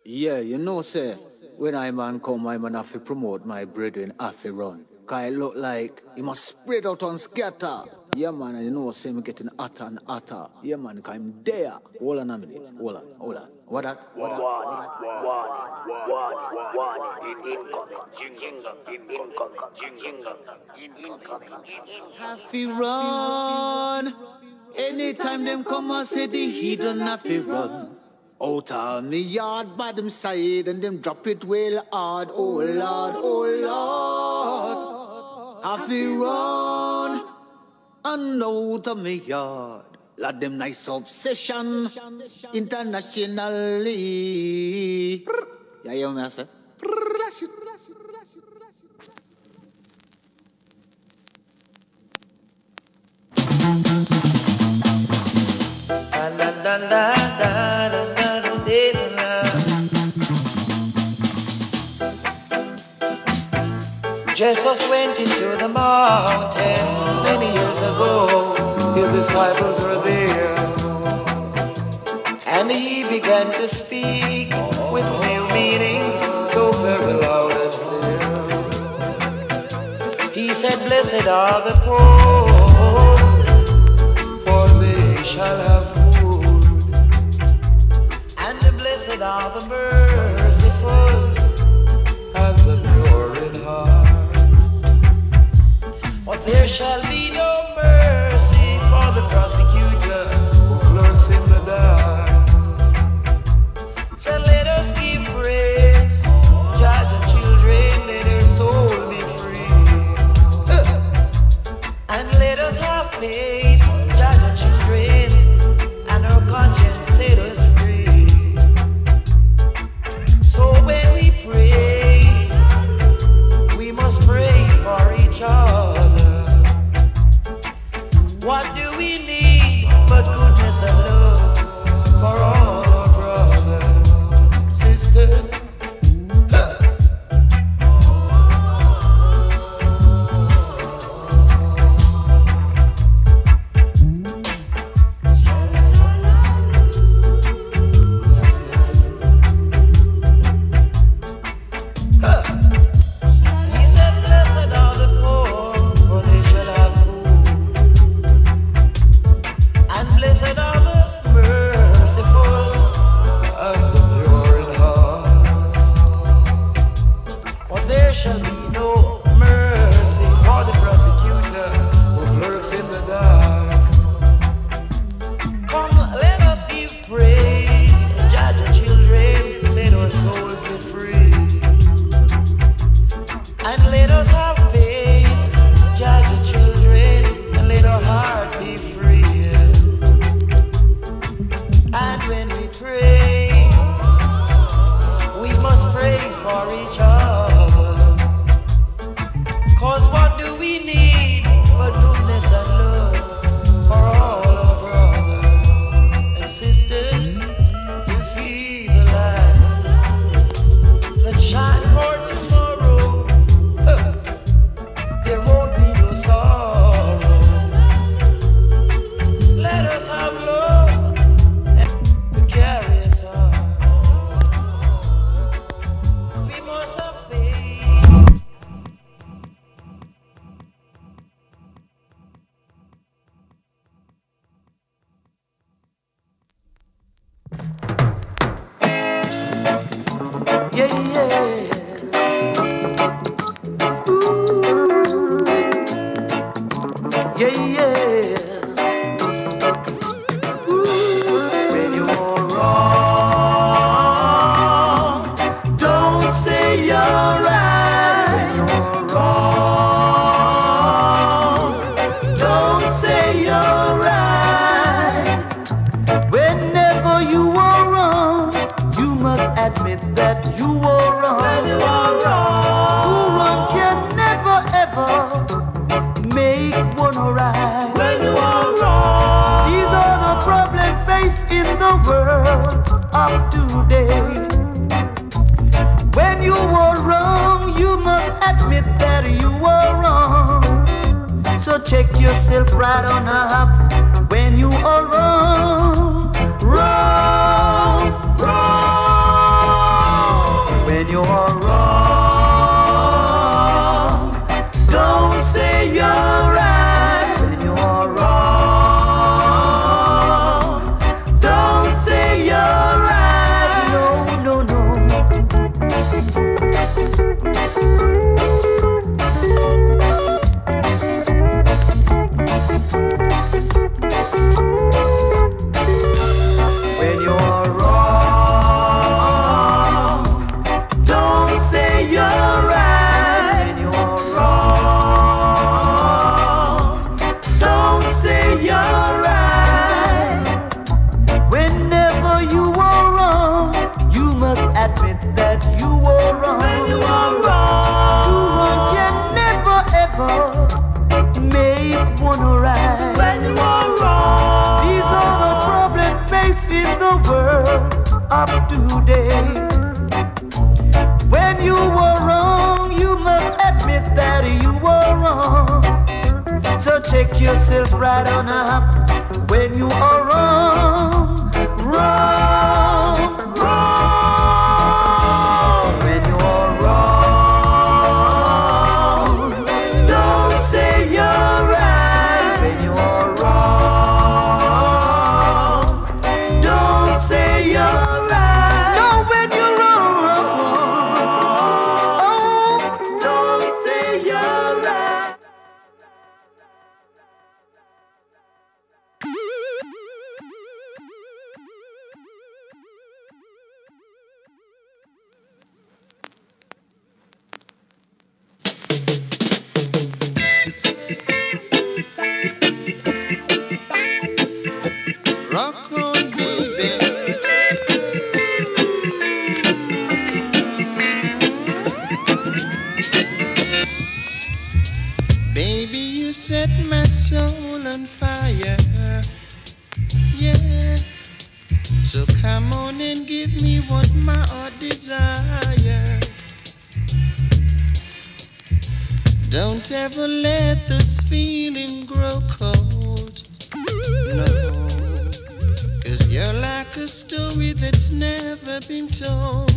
Yeah, you know, say, when I man come, I man have to promote my brethren have to run. Cause it look like he must spread out and scatter. Yeah, man, and you know, say me getting hotter and hotter. Yeah, man, cause I'm there. Hold on a minute. Hold on. What that? Have to run. Anytime them come and say the heathen have to run. Out of me yard by them side and them drop it well hard. Oh Lord. Have to run. And out of me yard. Let them nice obsession internationally. Yeah, you know what I say? Jesus went into the mountain many years ago. His disciples were there, and he began to speak with new meanings so very loud and clear. He said, "Blessed are the poor, for they shall have food, and blessed are the merciful, and the pure in heart. But there shall be no mercy for the prosecutor who lurks in the dark. So let us give praise, judge the children, let their soul be free. And let us have faith, judge the children, and our conscience set us free. So when we pray, we must pray for each other. What do we need but goodness and love for all our brothers, sisters? Check yourself right on up when you are wrong, wrong, wrong. world up to date. When you were wrong, you must admit that you were wrong. So check yourself right on up when you are wrong, wrong, wrong. When you are wrong, don't say you're right. When you are wrong, don't say you're right. No, when you're wrong, don't say you're right. Rock on, baby. Baby, you set my soul on fire. Yeah. So come on and give me what my heart desires. Don't ever let this feeling grow cold. No. 'Cause you're like a story that's never been told.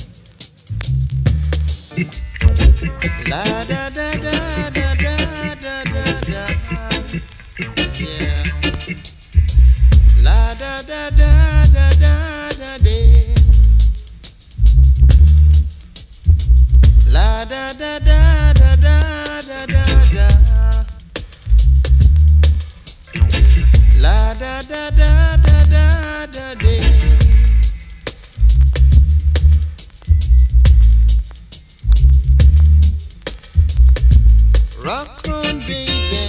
La da da da da da da da da. Yeah. La da da da da da da da. La da da da da da da da da. La da da da da da da da. Rock on, baby.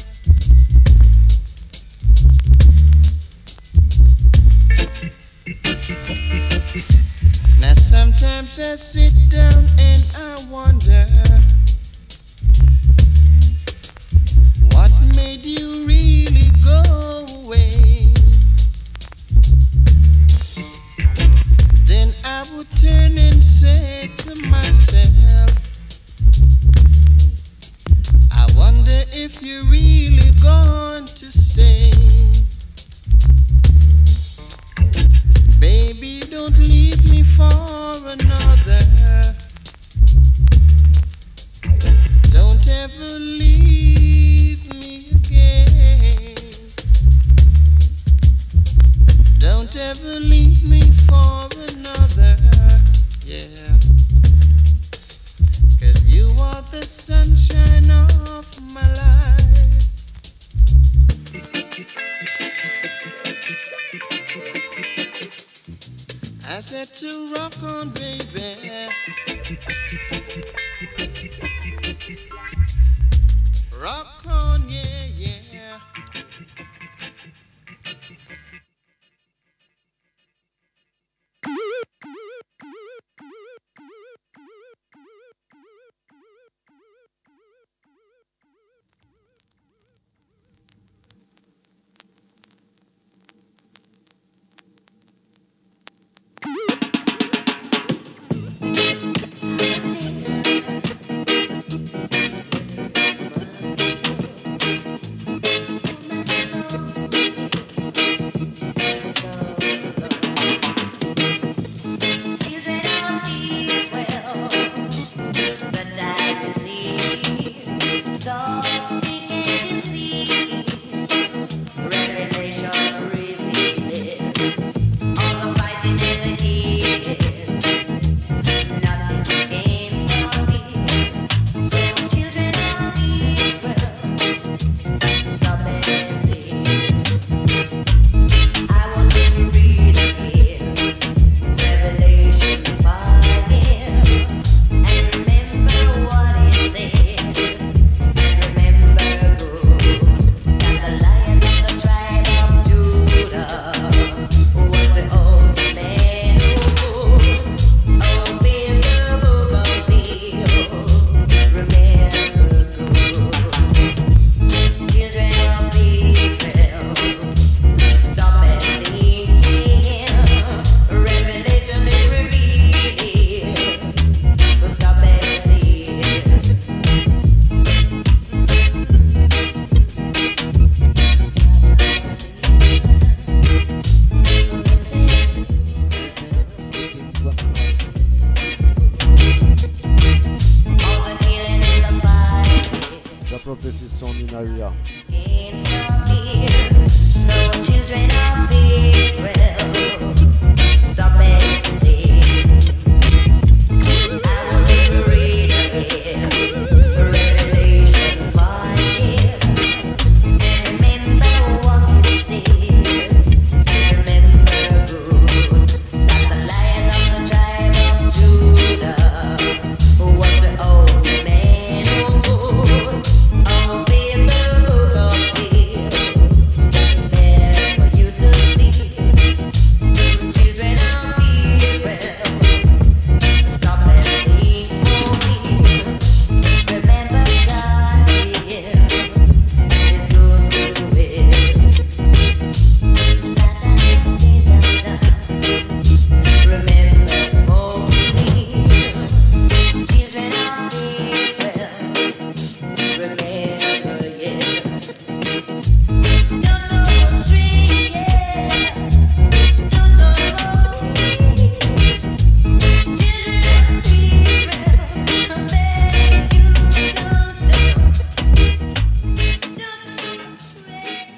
Now sometimes I sit down and I wonder what made you really go away. Then I would turn and say to myself, I wonder if you're really going to stay. Baby, don't leave me for another. Don't ever leave me again. Don't ever leave me for another. Yeah. 'Cause you are the sunshine of my life. I said to rock on, baby. Rock on, yeah, yeah. this is Sonny Naria. So children of Israel, stop and think. I will read again Revelation 5 and remember what it said. Remember good that the Lion of the tribe of Judah was the only man who could obey the Lord's will. It's there for you to see. Children of Israel, stop and think for me. Remember God will, and it's good to live. Remember for me, children of Israel. Remember, yeah. Don't go astray, yeah. Don't go away. Children of Israel, I beg you, don't go astray.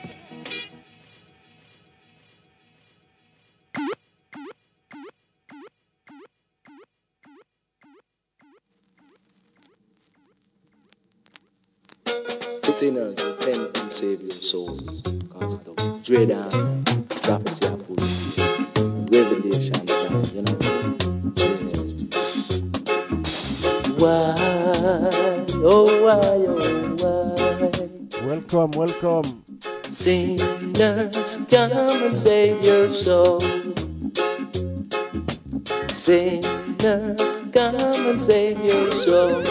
Sinners, repent and save your souls. Cause the dread and prophecy are full. Revelation time, you know. Why, oh why, oh why? Welcome. Sinners, come and save your soul. Sinners, come and save your soul.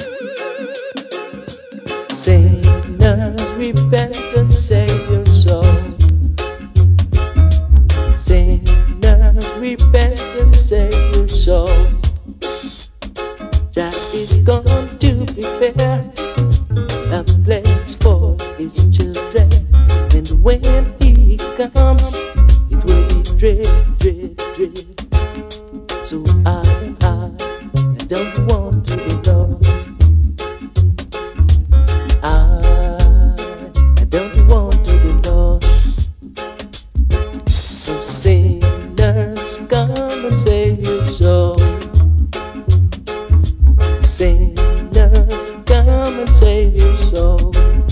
Sinners, repent and save your soul. Sinners, repent and save your soul. Jah is going to prepare a place for his children, and when he comes, it will be dread, dread, dread. So I don't want to be lost. I don't want to be lost. So sinners, come and save your soul. Sinners, come and save your soul.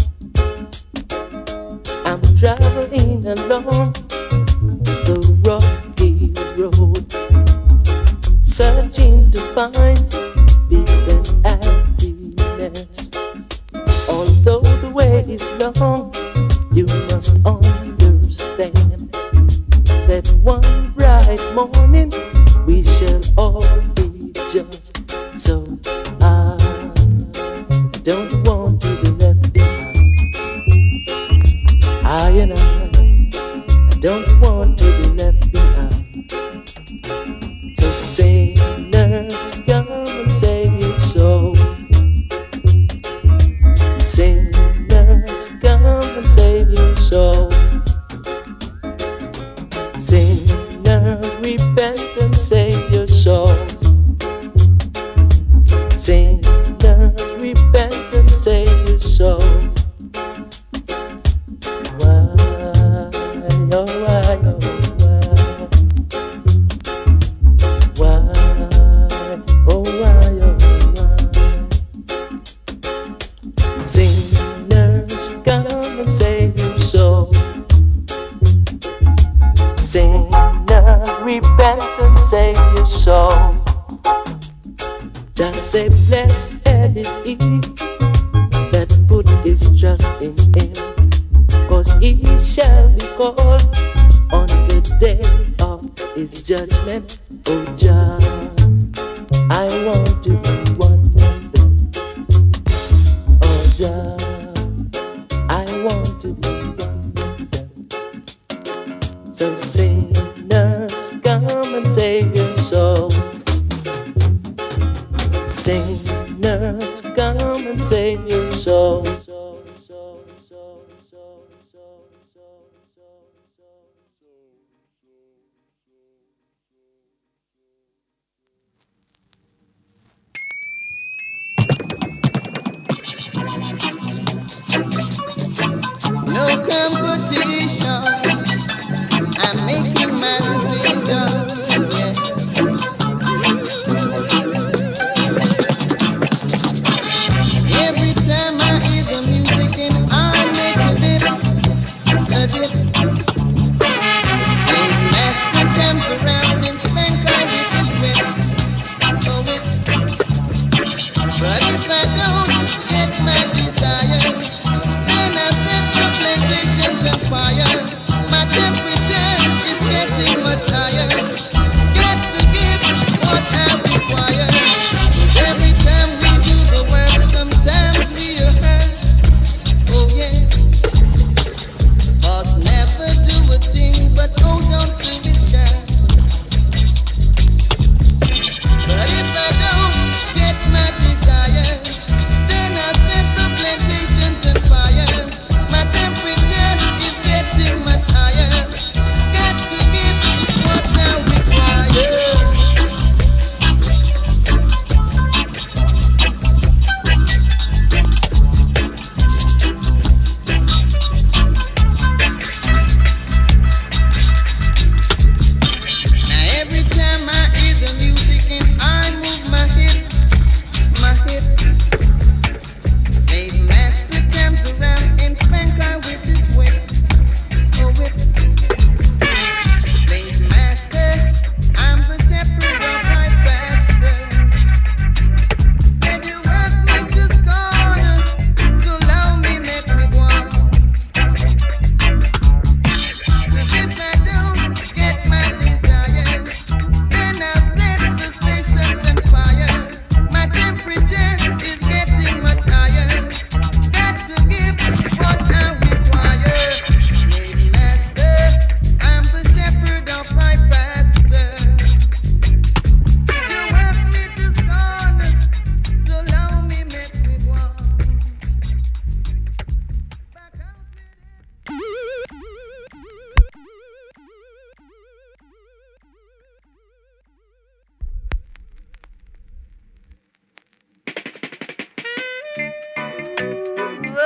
I'm traveling along the rocky road, searching to find peace and happiness. Although the way is long, you must understand that one bright morning we shall all be judged. So I don't want to be left behind. I don't want to be left behind. So sinners, come and save your soul. Sinners, come and save your soul. Sinners, repent and save your soul. Sinners, repent and save your soul. Why, oh why, oh why? Why, oh why, oh why? Sinners, come and save your soul. Sinners, repent and save your soul. Just say blessed is he that put his trust in him, 'cause he shall be called on the day of his judgment. Oh Jah, I want to be one of them. Oh Jah, I want to be one of them. So sinners, come and save your soul. Sinners, come and save your soul.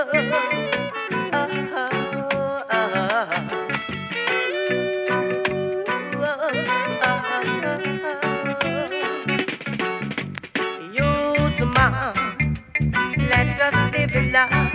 Youth man, let us live in love.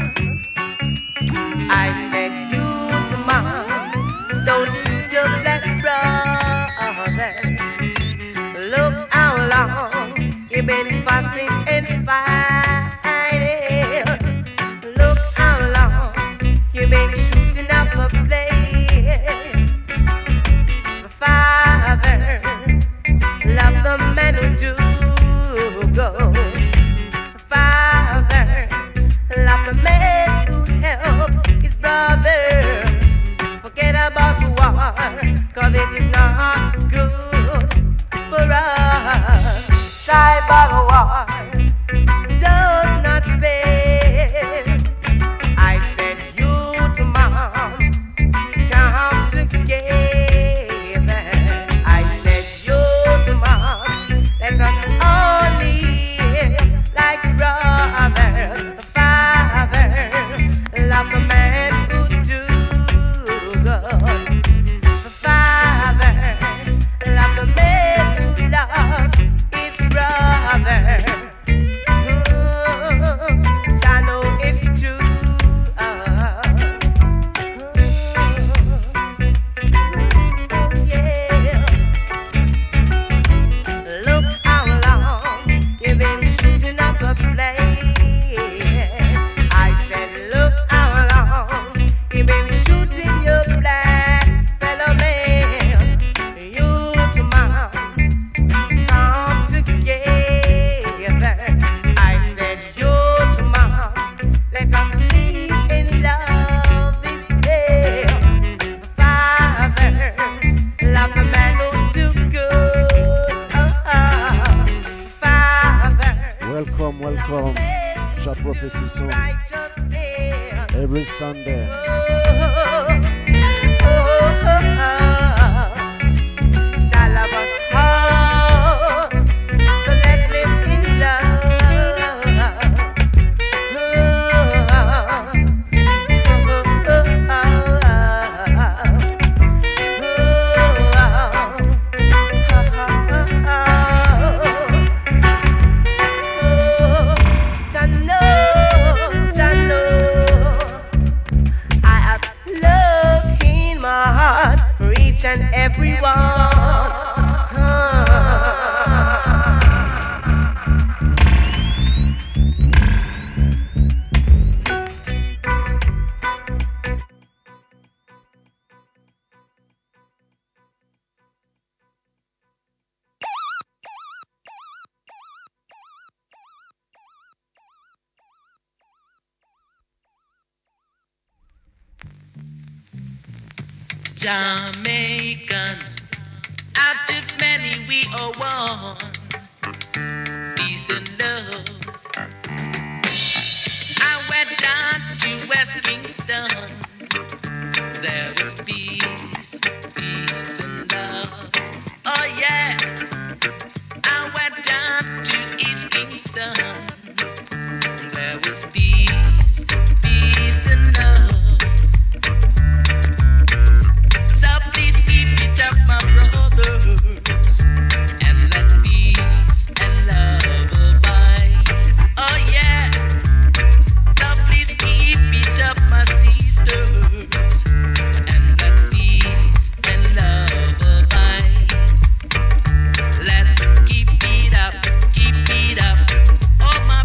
I said, youth man, don't shoot your black brother. Look how long you've been fussing and fighting. Look how long you've been shooting up a place. The father love the man who do go. The father love the man who help his brother. Forget about war, 'cause it is not good for us. Tribal war does not pay. I said, youth mom, come together. I said, youth mom, let us all live like brothers. The father love the man who do good. The father love the man who love his brother. I know it's true. Yeah. Look how long you've been shooting up a plane. I said, look how long you've been shooting your black fellow man. Youth man, come together. I said, youth man, let us live in love this day. The father love the man who do good. Father Welcome, welcome. Cha Prophecy Song. righteous man. Every Sunday. Child of us all, so let's live in I have love in my heart for each and every one. Jamaicans, out of many we are one. Peace and love. I went down to West Kingston. There was peace, peace and love. Oh yeah. I went down to East Kingston. There was peace, peace and love. So please keep it up, my brothers, and let peace and love abide. Oh yeah. So please keep it up, my sisters, and let peace and love abide. Let's keep it up, keep it up. Oh my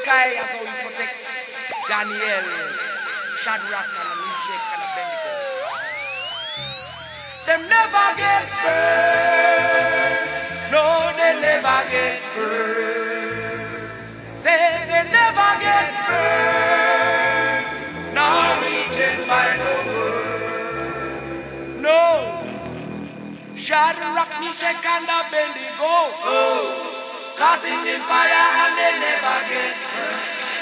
Mordecai as how he protect Daniel, Shadrach and Meshach and Abednego. Them never get burned. No, they never get burned. Say they never get burned. Nor eaten by no bird. No. Shadrach, Meshach and Abednego, causing the fire and they never get burned.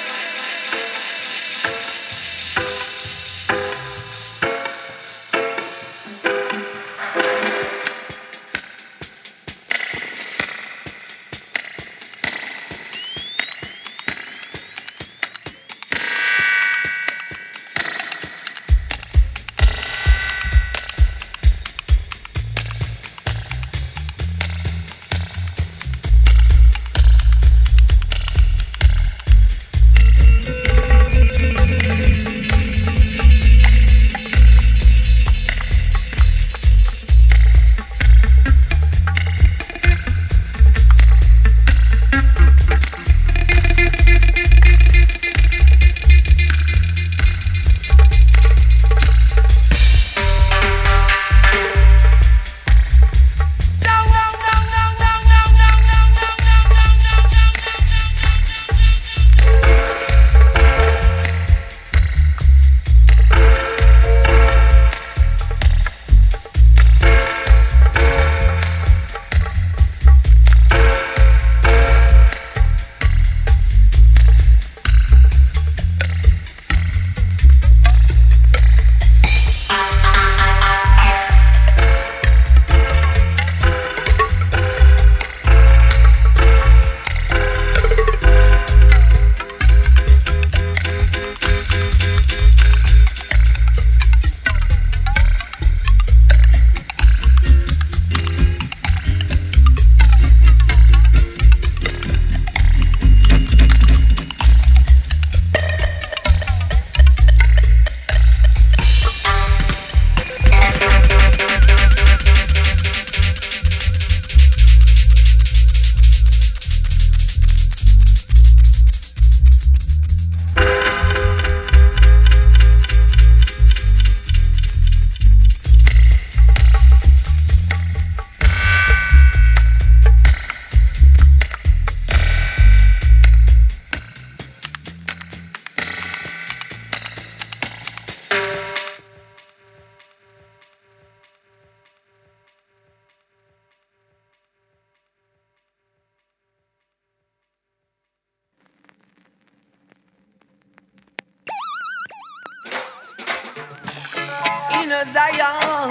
In a Zion,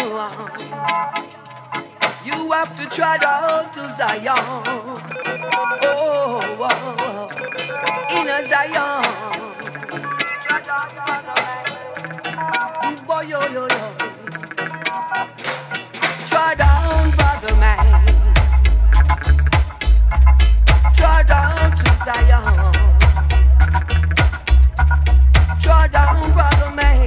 you have to trot out to Zion. Oh, oh, oh. In a Zion, boy, yo, yo, yo. Trot down, brother man. Trot down to Zion. Trot down, brother man.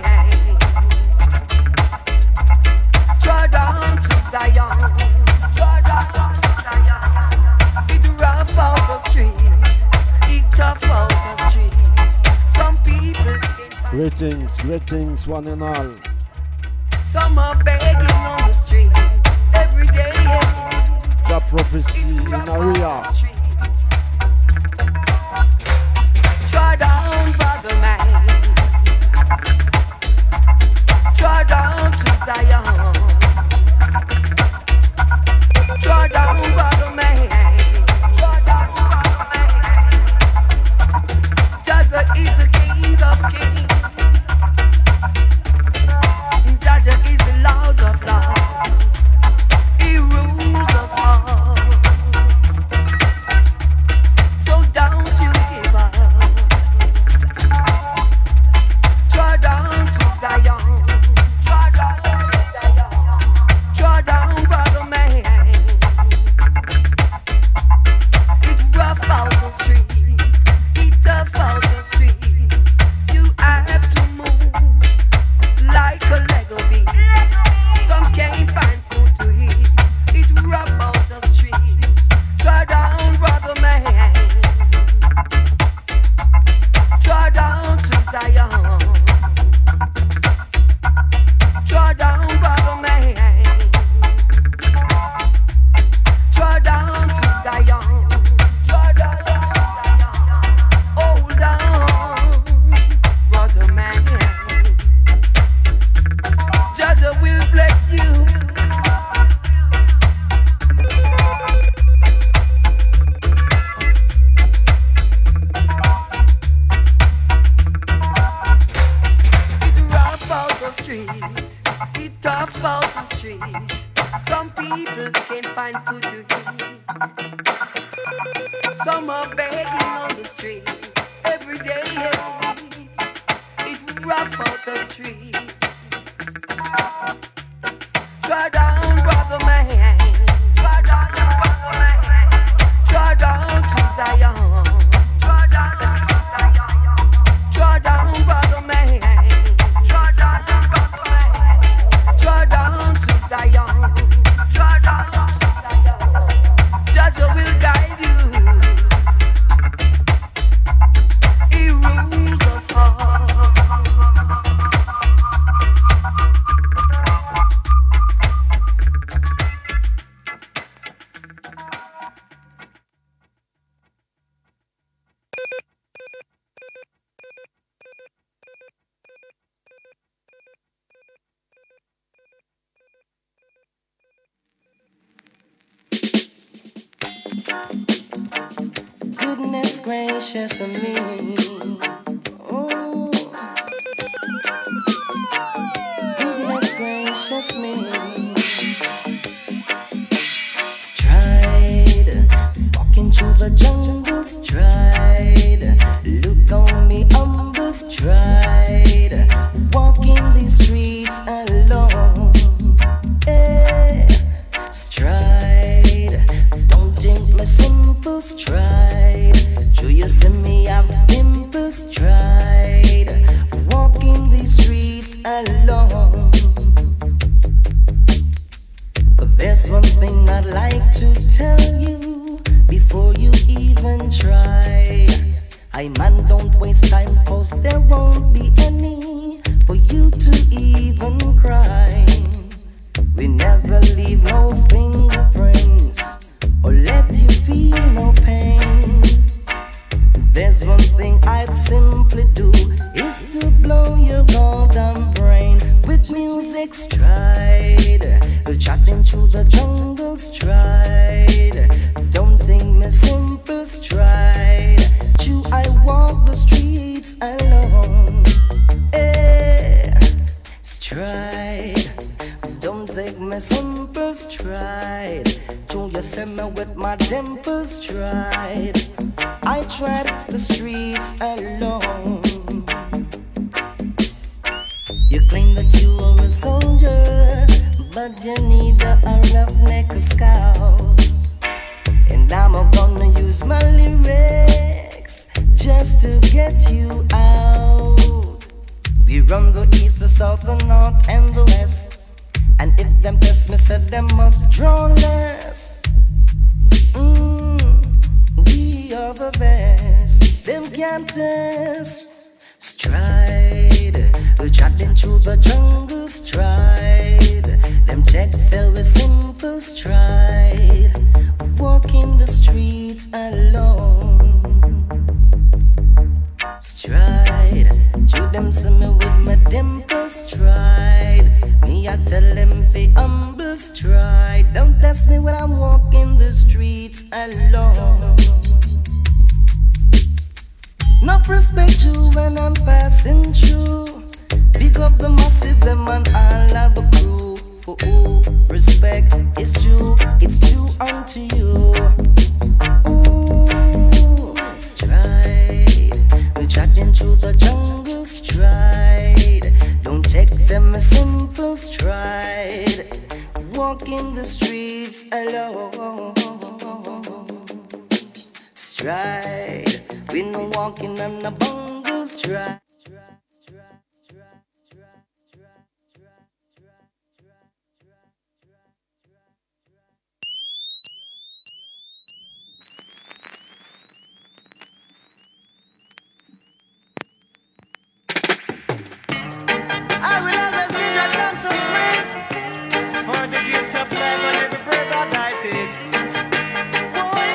Draw down to Zion, draw down to Zion. It rough out the street, it tough out the street. Some people Greetings, greetings, one and all. Some are begging on the street every day. Jah prophecy in area. Draw down, brother man. Draw down to Zion. Draw down, brother man. Draw down, brother man. Jaja is the king of kings. Jaja is the Lord of lords. He rules us all. people can't find food to eat. Some are begging on the street every day. It's rough out the street. Draw down, brother man. Draw down, brother man. Draw down to Zion. Draw down to Zion. Draw down, brother man. Draw down, brother man. Draw down to Zion. Draw down to Zion. Judge will guide you. He rules us all. Goodness gracious of me. Oh, goodness gracious me. Stride, walking through the jungle, stride. Look on me, humble stride. Walking these streets alone. Eh, stride. Don't think my simple stride. Do you see me have pimples? Stride. Walking these streets alone. But there's one thing I'd like to tell you before you even try. I man, don't waste time, cause there won't be any for you to even cry. We never leave no fingerprints or let you feel no pain. There's one thing I'd simply do, is to blow your goddamn brain with music. Stride, chatting through the jungle. Stride, don't think me simple. Stride, you I walk the streets alone. Eh, stride, don't take me simple. Stride, do you see me with my dimples? Stride, I tread the streets alone. You claim that you are a soldier, but you need a roughneck scout. And I'm gonna use my lyrics just to get you out. We run the east, the south, the north, and the west. And if them test me, said them must draw less. We are the best, them can't test. Stride, chatting through the jungle. Stride, them checks say we simple. Stride, walking the streets alone. Stride, shoot them see me with my dimple. Stride, me I tell them fi humble. Stride, don't test me when I'm walking the streets alone. Enough respect you when I'm passing through. Pick up the massive them and all of the crew. For who respect is due, it's due unto you. Ooh, stride, we're chatting through the jungle. Stride, don't take them a simple. Stride, walking the streets alone. Stride, we no walking on a bungle. Stride. I will always give your thanks and praise for the gift of life and every breath that I take. Boy,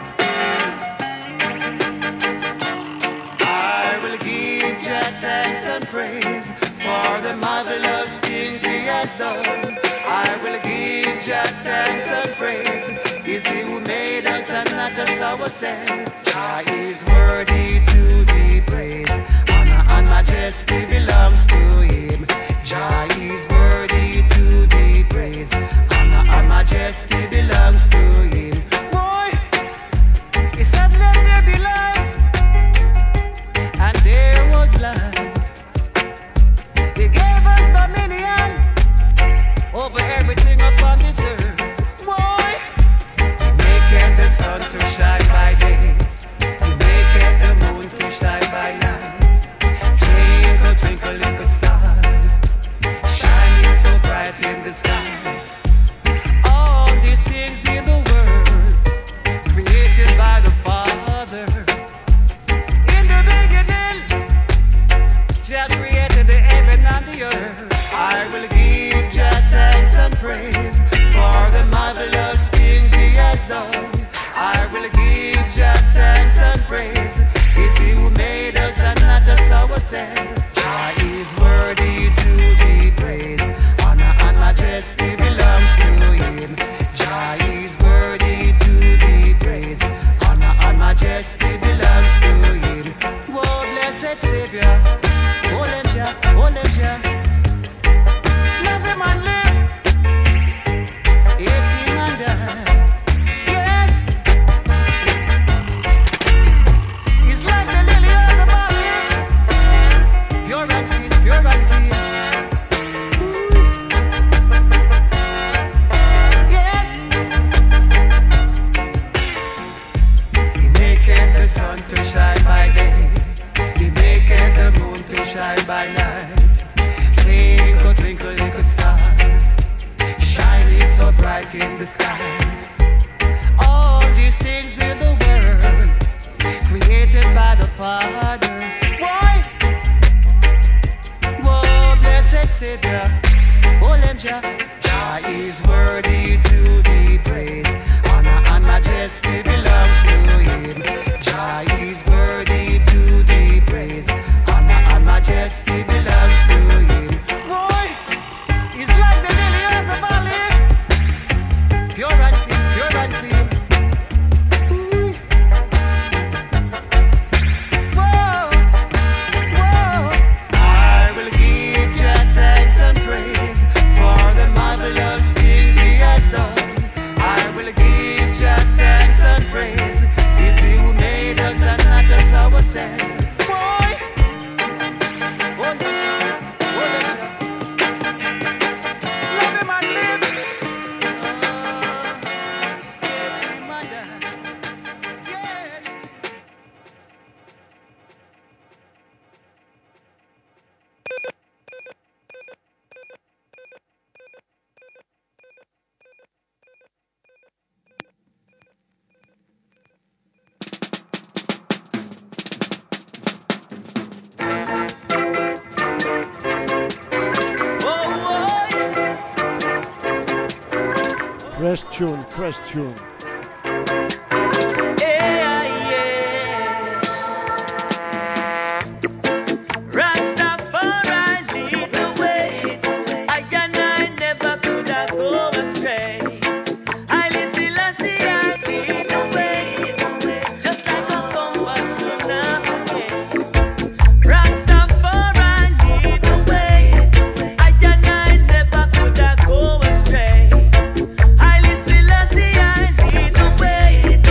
I will give your thanks and praise for the marvelous things He has done. I will give your thanks and praise. It's He who made us and not us ourselves. Jah is worthy to be praised. Honor and majesty belongs to Him. Jah is worthy to be praised. Honor and majesty majesty belongs to him. Boy, he said let there be light, and there was light. He gave us dominion over everything upon this earth. Boy, he maketh the sun to shine by day, he maketh the moon to shine by night. Twinkle, twinkle, little stars, shining so bright in the sky. All these things in the world, created by the Father. In the beginning, Jah created the heaven and the earth. I will give Jah thanks and praise for the marvelous things He has done. I will give Jah thanks and praise. It's He who made us and not us ourselves. Jah is worthy to be praised. Honor and majesty belongs to Him. Jah is worthy to be praised. Honor and majesty belongs to Him. Whoa, blessed Savior, hold Him Jah, hold Him Jah. Love Him and live, hate Him and die. Yes, He's like the lily of the valley, pure and clean, pure and clean. Yes, He maketh the sun to shine by day, He maketh the moon to shine by night. Twinkle, twinkle, little stars, shining so bright in the skies. All these things in the world, created by the Father. Why? Whoa, blessed Savior, hold Him Jah. Jah is worthy to be praised. Honor and majesty belongs to Him. Jah is worthy to be praised. Honor and majesty belongs to Him. Boy, He's like the lily of the valley, pure and clean, pure and clean. Whoa, whoa. I will give Jah thanks and praise for the marvelous things He has done. I will give Jah thanks and praise. It's He who made us and not us ourselves. Boy, hold Him, hold Him. Love Him and live. Hate Him and die. Yes. Fresh tune, fresh tune. Rastafari lead the way. I and I never could have go astray. Haile Selassie I lead the way, just like a compass to navigate. Rastafari lead the way. I and I never could have go astray. Haile Selassie I lead the way.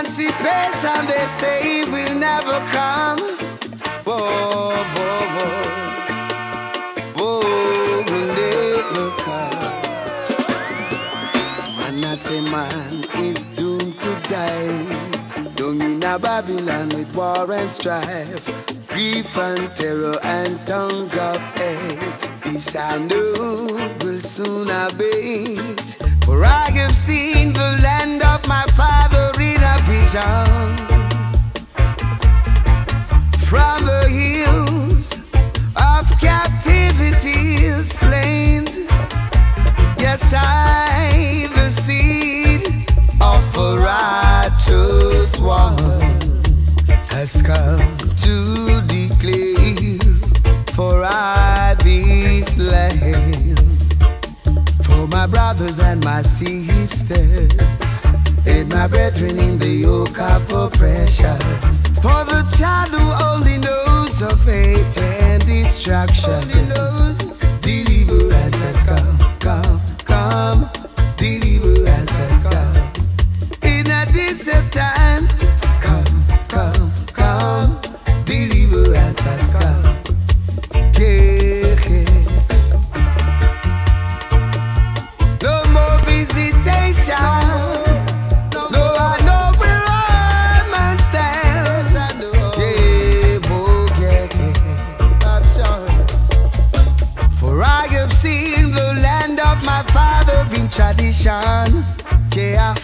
Emancipation, they say, will never come. Whoa, whoa, whoa. Whoa, will never come. Man, I say man is doomed to die. Down in a Babylon with war and strife, grief and terror and tongues of hate. This I know will soon abate. For I have seen the land of my father in a vision. From the hills of captivity's plains, yes, I've the seed of a righteous one has come to declare, for I this land, for my brothers and my sisters, and my brethren in the yoke of oppression, for the child who only knows of hate and destruction. Deliverance has come, come, come. Deliverance has come. In a desert time, come, come, come. Deliverance has come. Yeah, yeah. No more visitation. Tradition, yeah,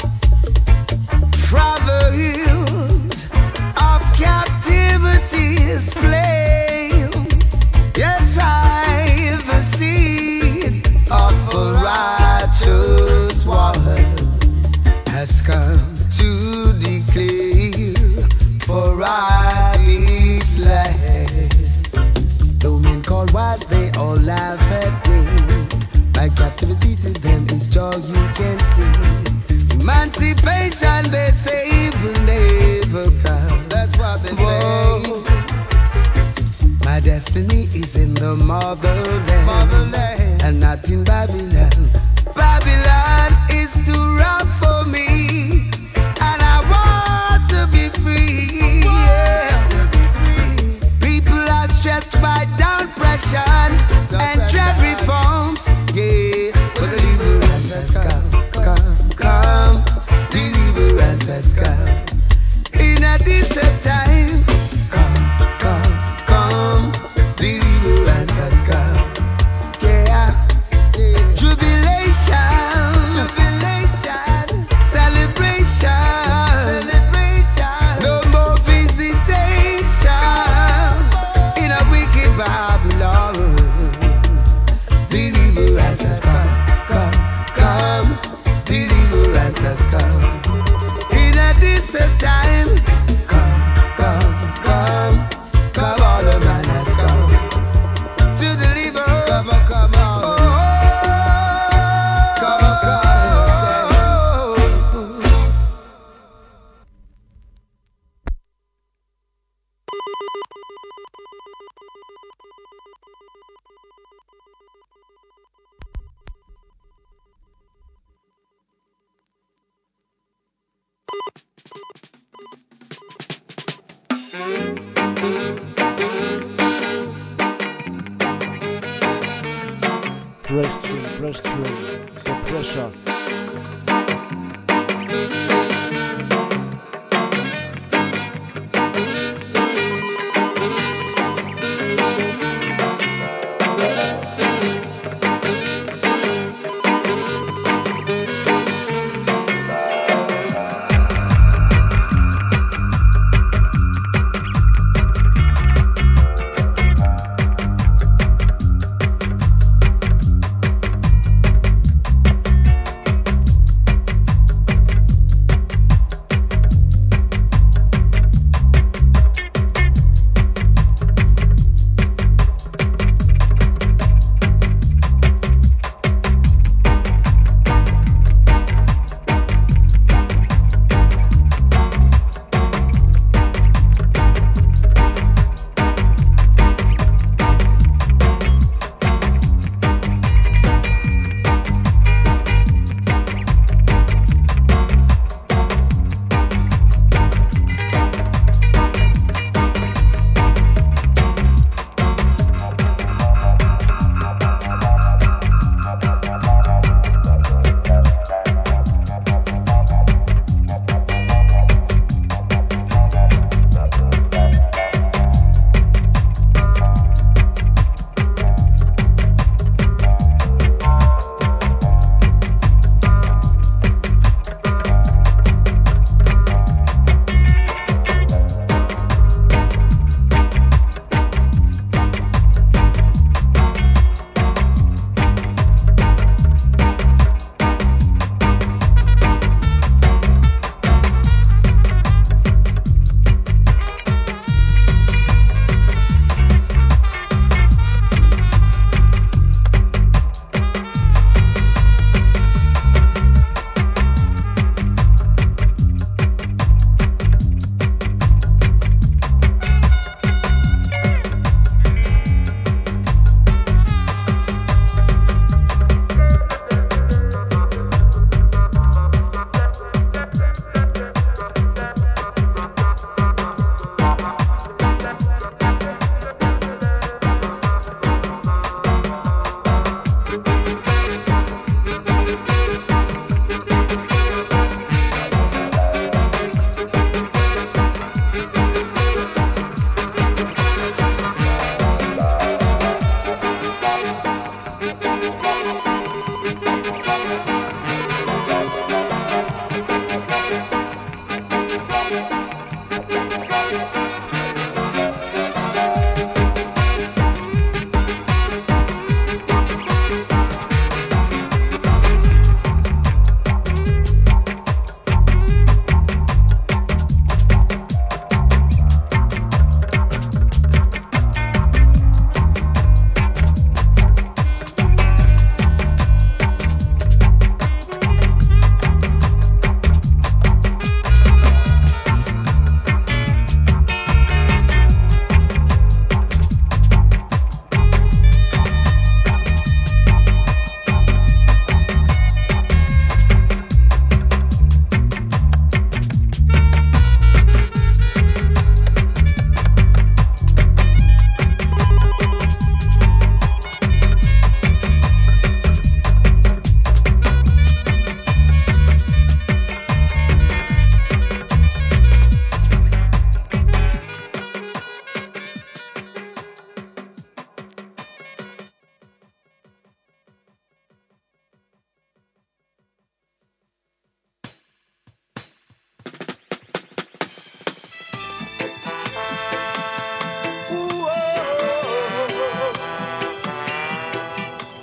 from the hills of captivity's plain. Yes, I've the seed of a righteous one has come to declare, for I this land. Though men call wise, they all laugh at me. My captivity to them is joy you can see. Emancipation, they say, will never come. That's what they say. My destiny is in the motherland, and not in Babylon. Babylon is too rough for me, and I want to be free. Yeah. People are stressed by down pressure and dread reforms. Yeah, but deliverance has come, come, come. Deliverance has come. In a decent time, come, come, come. Deliverance has come. Yeah, jubilation, jubilation, celebration, celebration. No more visitation in a wicked Babylon. Deliverance has come, come, come. Deliverance has come. In a decent time, come, come, come. Come on, the man has come to deliver. Come on, come on. Oh, come on, come Fresh tune, the pressure.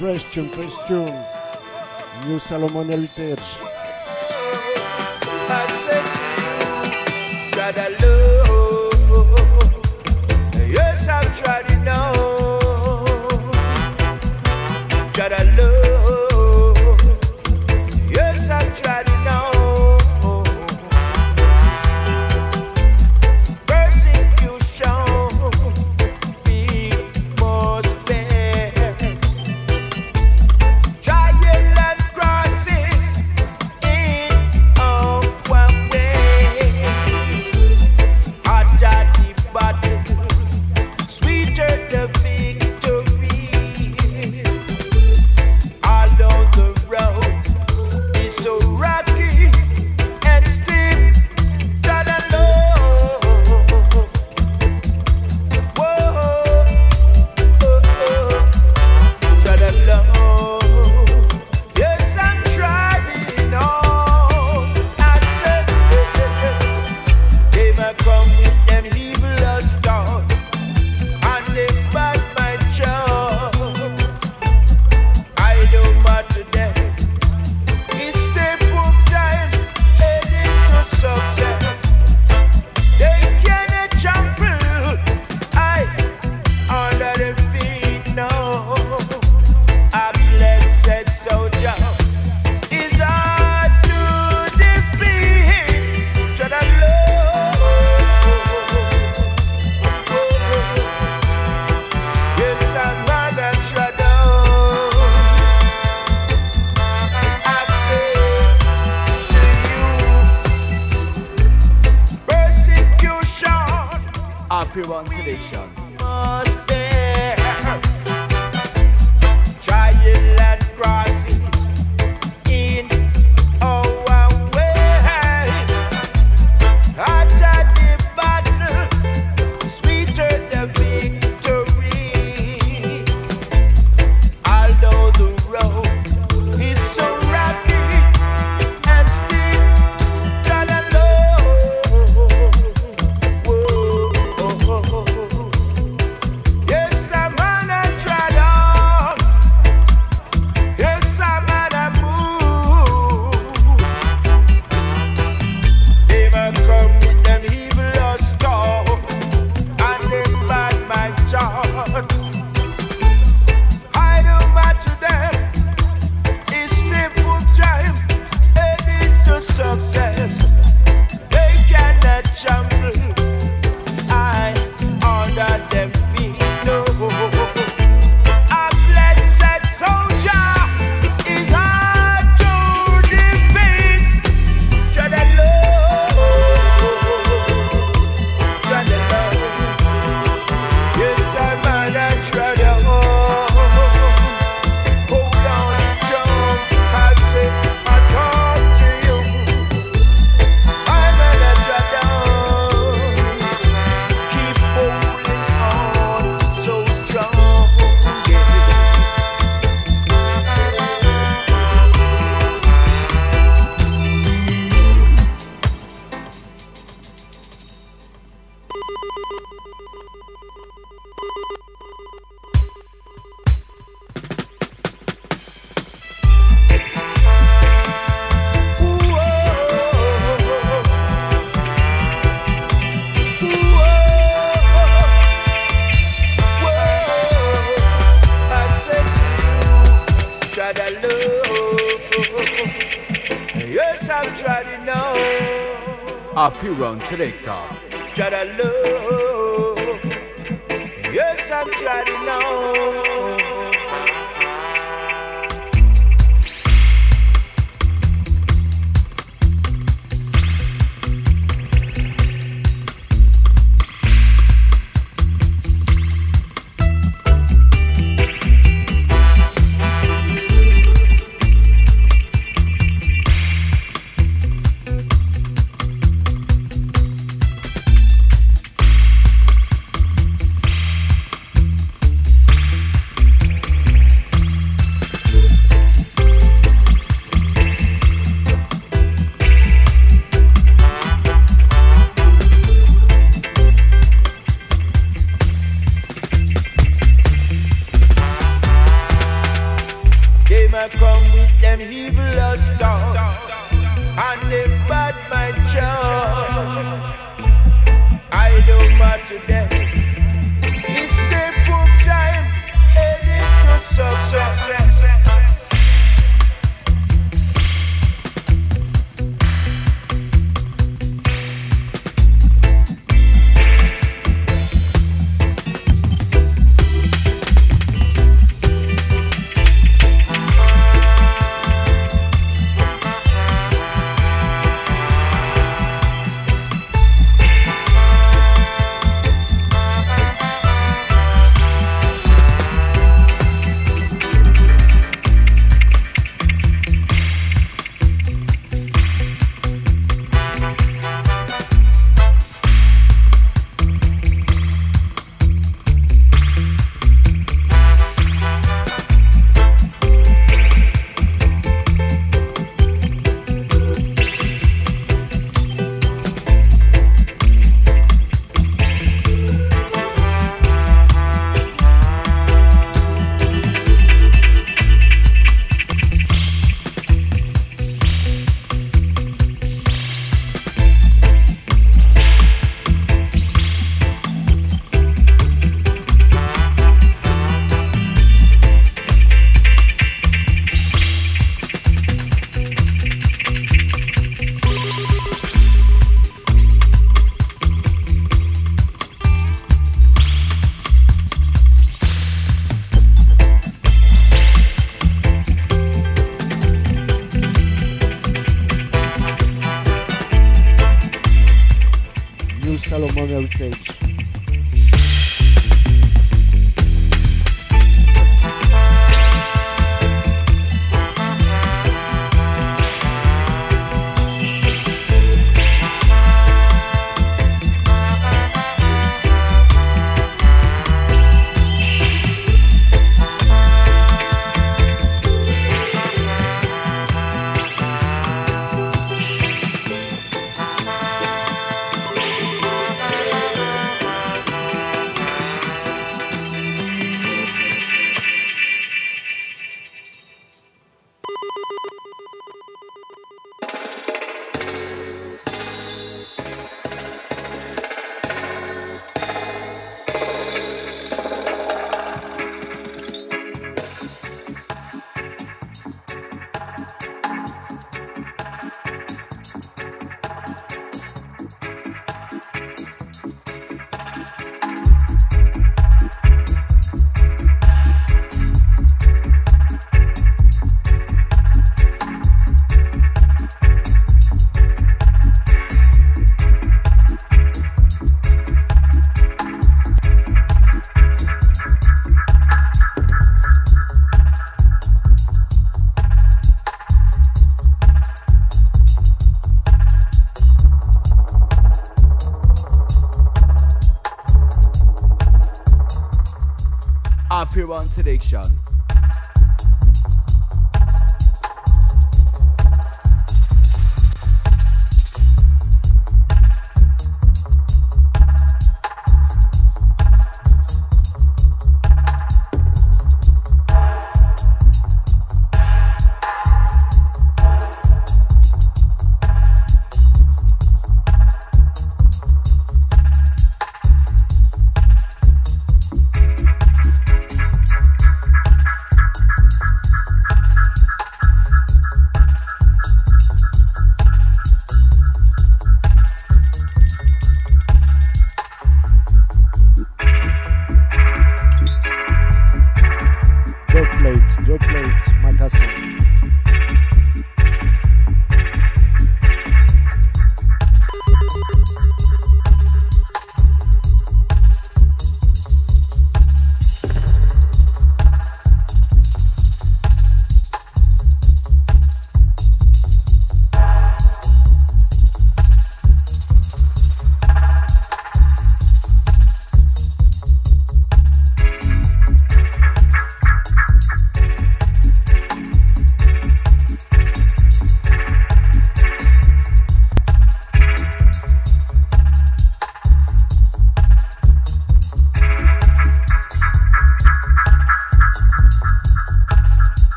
Fresh tune. New Solomon Heritage. I said to you, God, I love. Yes, I've tried it now. God, I love. Yes, I've tried it now. One selection. Trial and crossing in our way. After the battle, sweeter the victory. Although the road is so rocky and steep, God alone. Yes, I'm on a tread on. Yes, I'm on a move. They might come with them evil or storm, and them bad mind chart. I know what to them is step of time, heading to success. They cannot trample. I under them feet, no. A blessed soldier is hard to defeat. Tread alone, tread alone. Yes, I'm on a tread alone. Hold on strong, I say, I talk to you. I'm on a tread alone. Keep holding on so strong, yeah. I said to you, try to love. Yes, I'm trying to know. Afiron selector. Try to love. Yes, I'm trying to know. Solomon Heritage. One selection.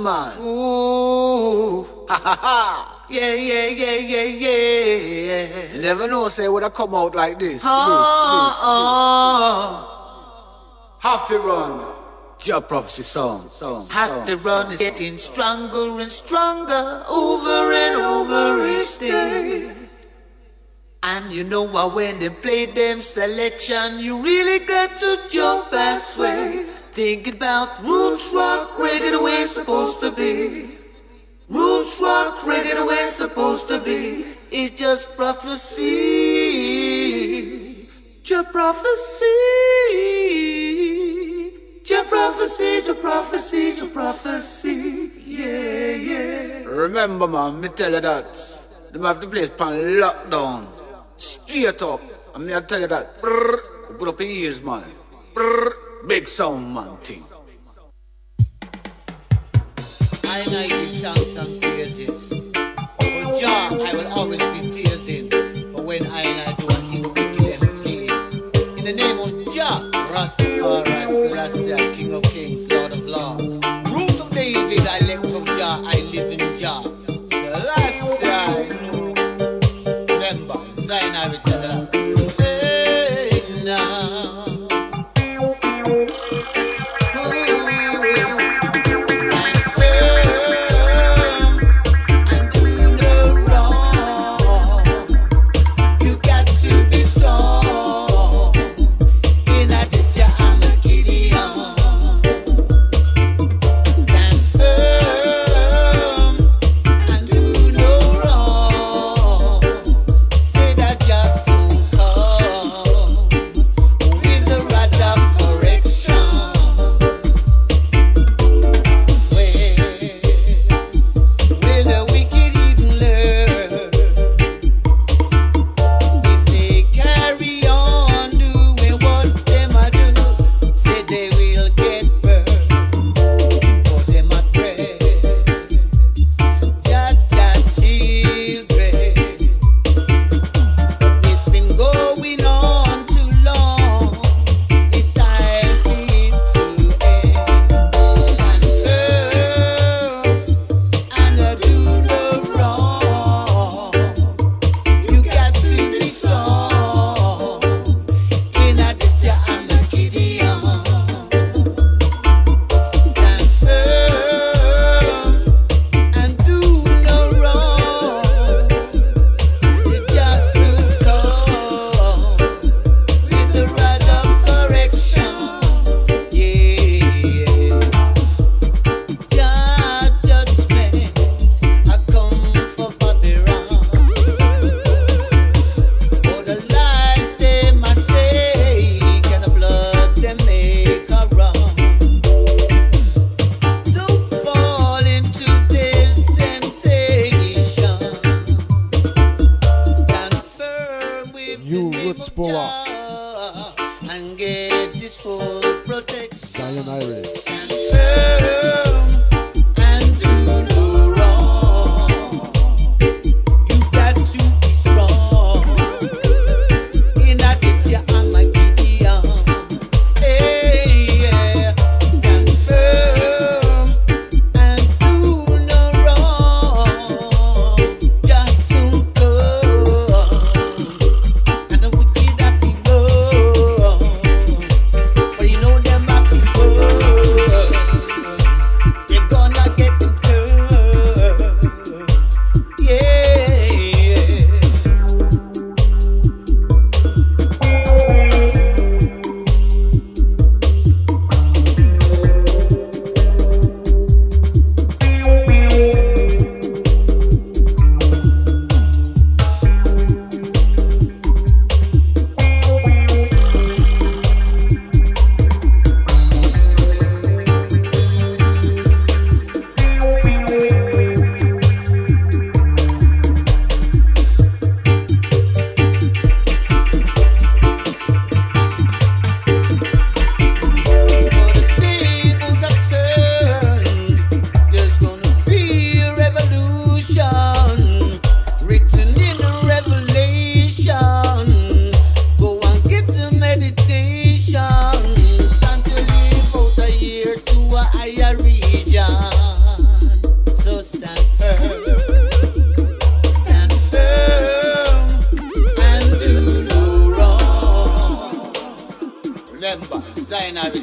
man. Ooh, ha ha ha. Yeah, yeah, yeah, yeah, yeah. You never know, say, would I come out like this. Half a run. Your prophecy song. Half the run is getting stronger and stronger over and over each day. And you know what, when they play them selection, you really got to jump and sway. Think about roots rock, reggae the way it's supposed to be. Roots rock, reggae the way it's supposed to be. It's just prophecy. Your prophecy. Your prophecy, your prophecy, your prophecy. Yeah, yeah. Remember, man, me tell you that. Them have the place pan lockdown. Straight up. And me I tell you that. Brrr, put up your ears, man. Brrr, big sound, man, thing. I give thanks and praises. For Jah, I will always be praising. For when I do, I see the wicked and flee. In the name of Jah, Rastafari, Selassie, King of Kings, Lord of Lords. Root of David, I elect of Jah, I live in Jah. Selassie, I know. Remember, Zion, I return the land. Hey, now. Stand firm and do no wrong.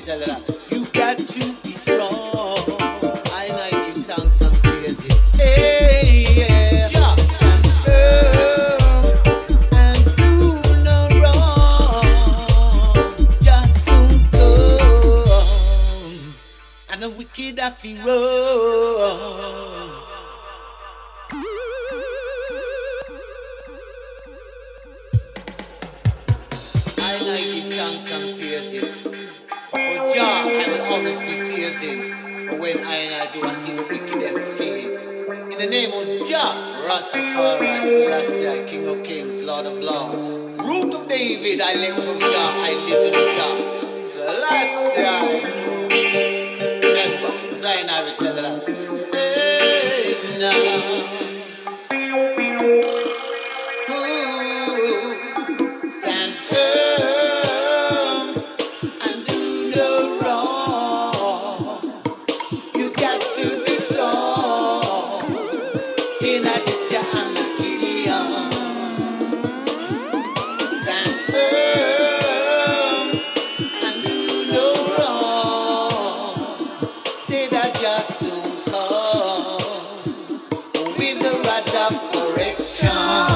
tell you that. You got to be strong. I give thanks and praises. Hey, yeah. Just stand firm and do no wrong. Just soon come. And the wicked have to run. I give thanks and praises. For Jah, I will always be praising. For when I do, I see the wicked and flee. In the name of Jah, Rastafari, Selassie, King of Kings, Lord of Lords, Root of David, I live to Jah, I live in Jah. Selassie, remember, Zion, I will tell that. Hey, now. Stand firm and do no wrong. You got to be strong. In Adessia and Gideon. Stand firm and do no wrong. Say that you're soon come with the rod of correction.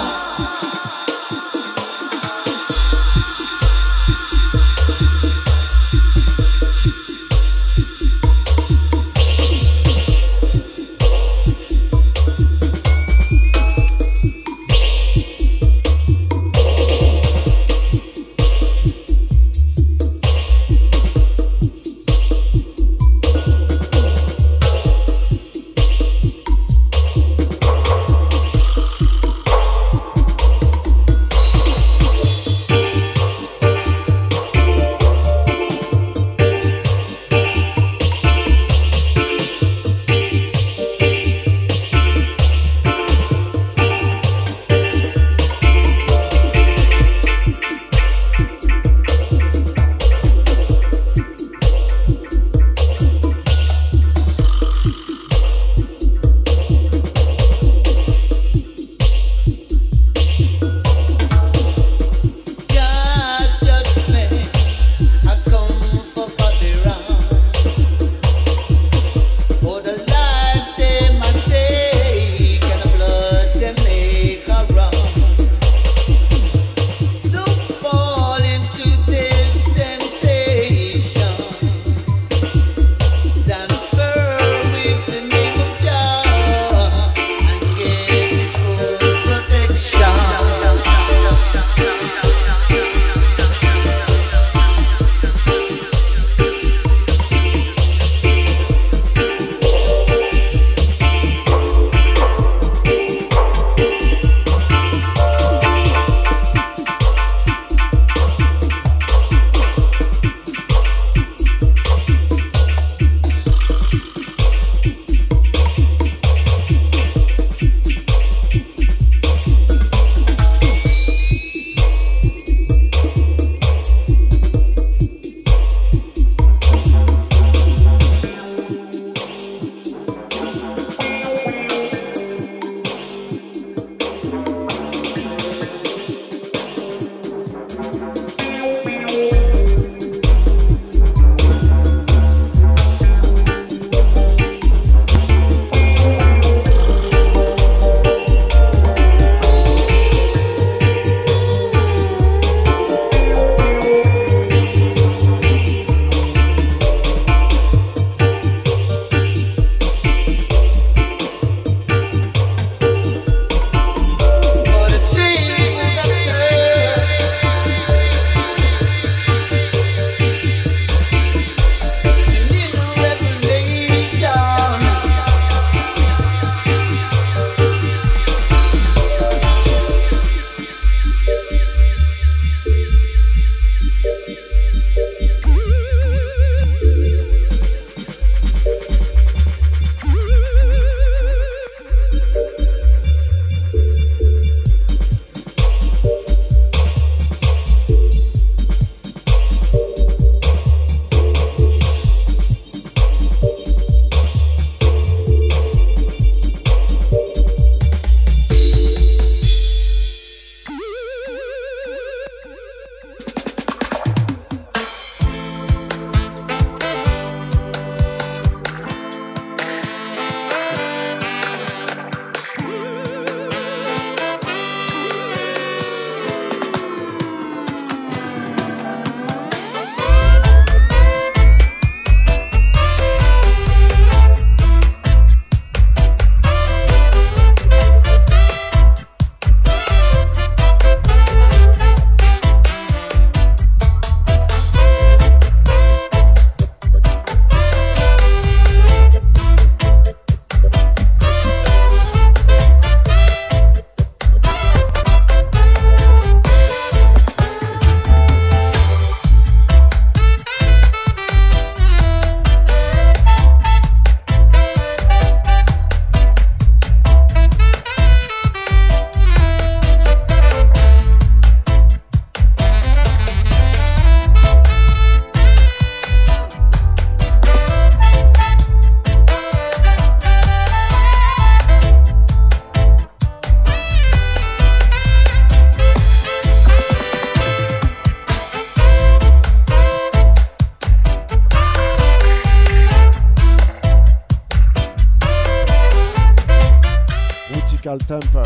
Musical Temple.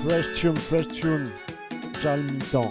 Fresh tune, Charles Mitton.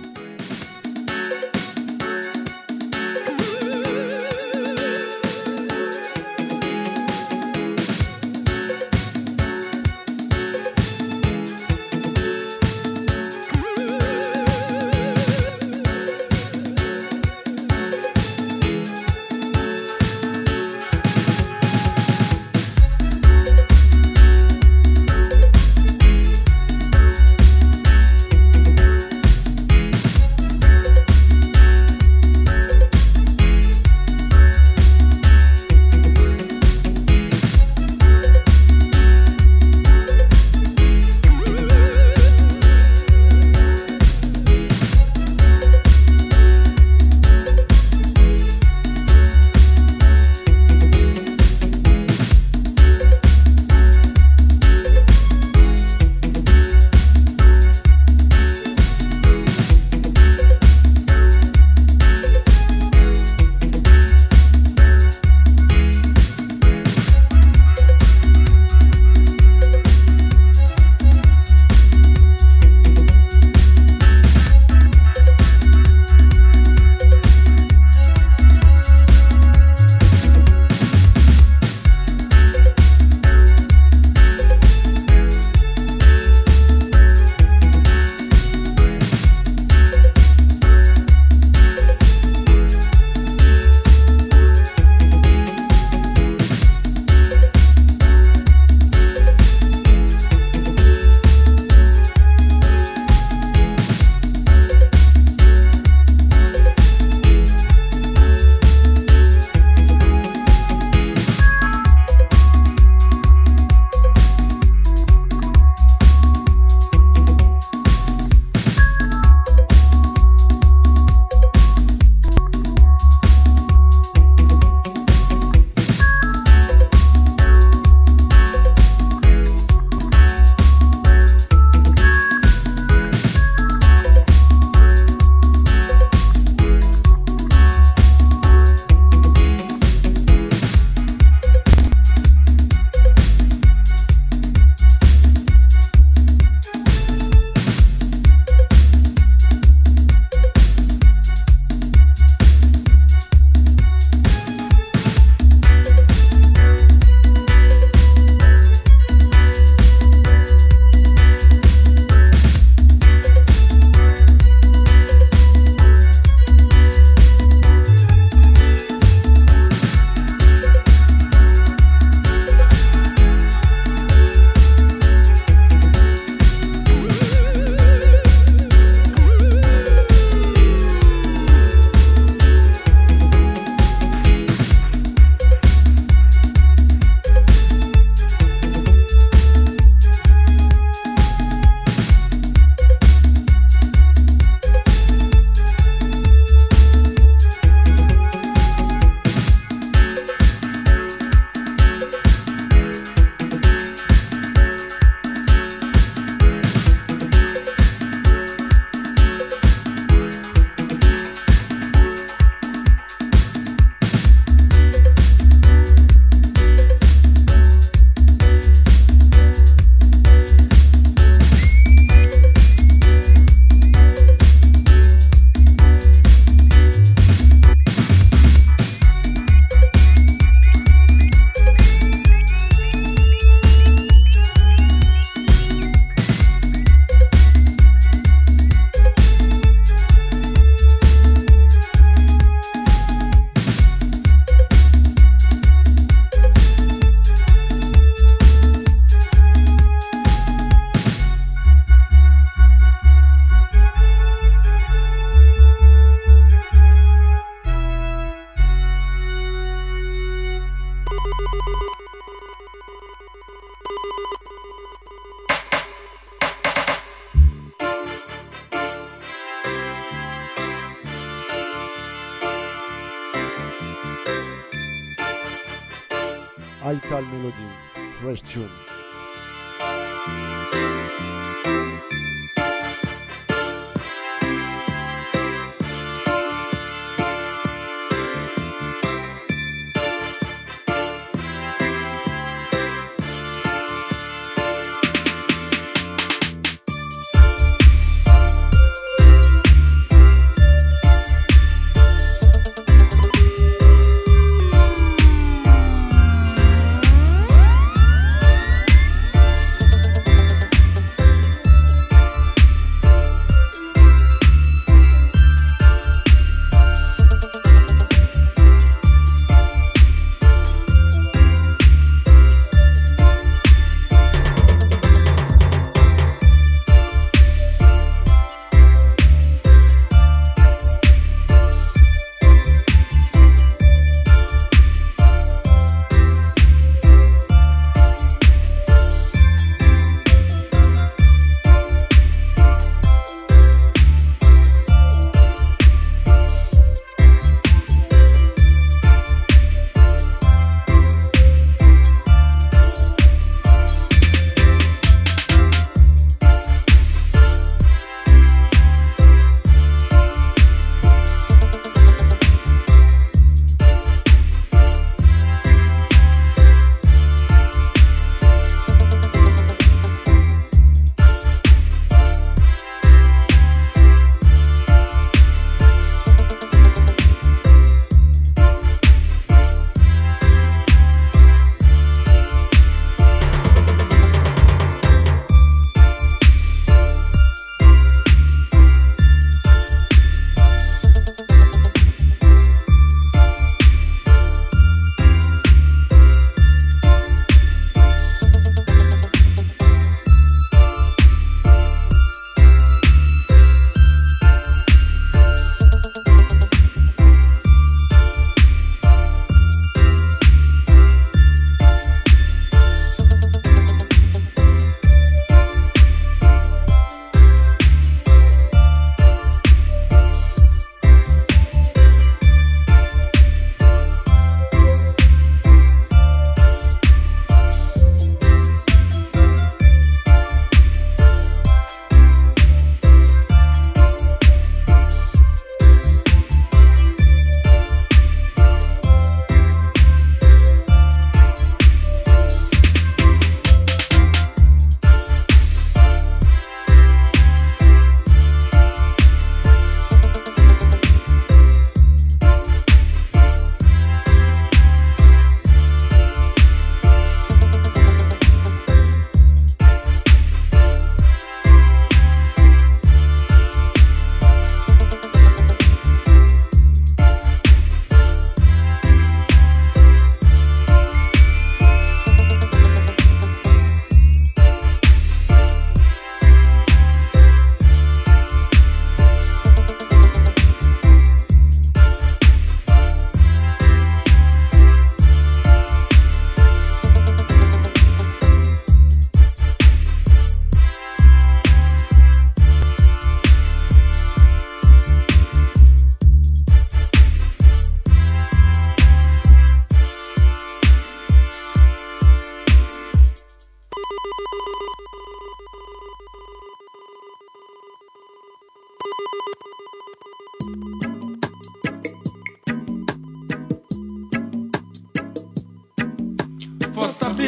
Ital Melody, fresh tune.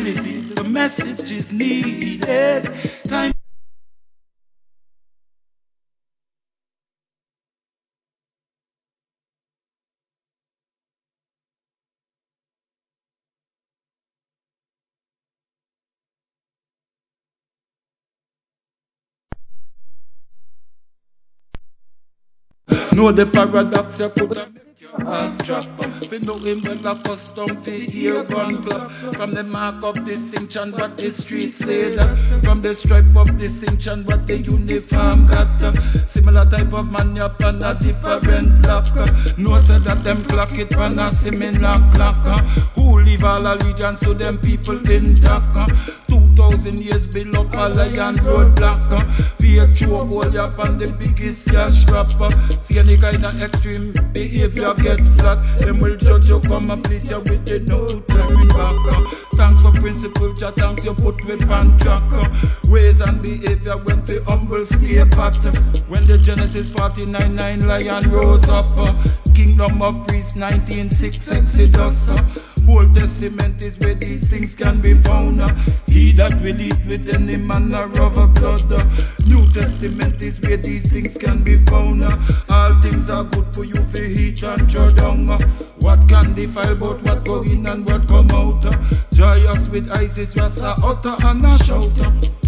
stability, the message is needed. Time. Know the paradox you could have make your heart drop. We know him well accustomed to hear gun clap. From the mark of distinction what the street said. From the stripe of distinction what the uniform got. Similar type of man up on a different block. No said that them clock it on a similar clock. Who leave all allegiance to them people intact. 2,000 years build up a lion roadblock. Be a choke hold you up on the biggest cash rapper. See any kind of extreme behavior get flat. Them will judge you, come and please you with the no turning back. Thanks for principle, chat, thanks you put with pan track. Ways and behavior when we humble stay pat. When the Genesis 49:9 lion rose up. Kingdom of Priests 19:6 Exodus. Old Testament is where these things can be found. He that will eat with any manner of a blood. New Testament is where these things can be found. All things are good for you for heat and throw down. What can defile but what go in and what come out? Joyous with Isis, Rasa, utter and a shout.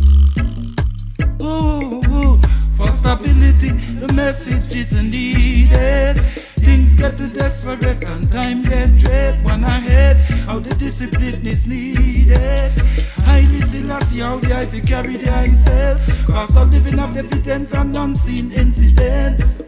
Ooh, for stability, the message is needed. Things get too desperate and time get dread. One ahead, how the discipline is needed. Highly Selassie, how the ivy carry the eye self. Cause of living of evidence and unseen incidents.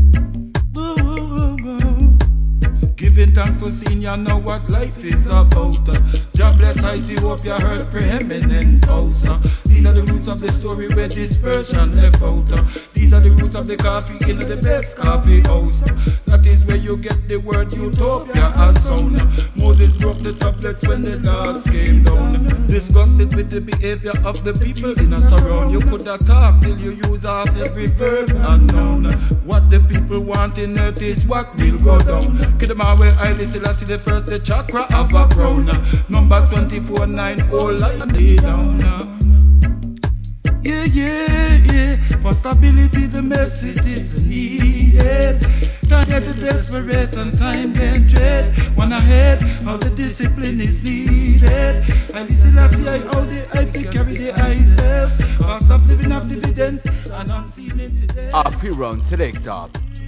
Giving thanks for seeing you know what life is about. God bless Ethiopia, heard preeminent house. These are the roots of the story where dispersion left out. These are the roots of the coffee in the best coffee house. That is where you get the word utopia as sound. Moses broke the tablets when the laws came down. Disgusted with the behavior of the people in a surround. You could have talked till you use half every verb unknown. What the people want in earth is what will go down. Get them out where I listen, I see the first the chakra of a crown. Numbers 24:9, all lion lay down. Yeah. For stability, the message is needed. Time get desperate and time get dread. One ahead, how the discipline is needed. And this is I see how the I carry the eye self. Cause of living of dividends and unseen incidents. Afiron Selector.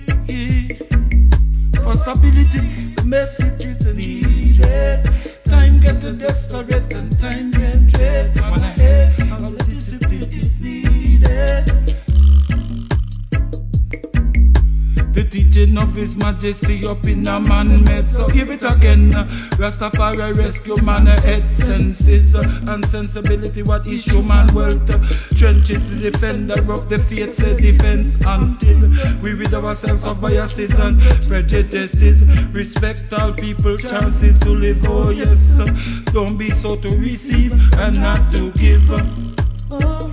For stability, the message is needed. Time get desperate and time get dread. One ahead, how the discipline is needed. The teaching of His Majesty up in a man-made. So give it again. Rastafari rescue man head senses and sensibility. What is human wealth? Trenches the defender of the faith, say defense until we rid ourselves of biases and prejudices. Respect all people chances to live. Oh yes, don't be so to receive and not to give. Oh.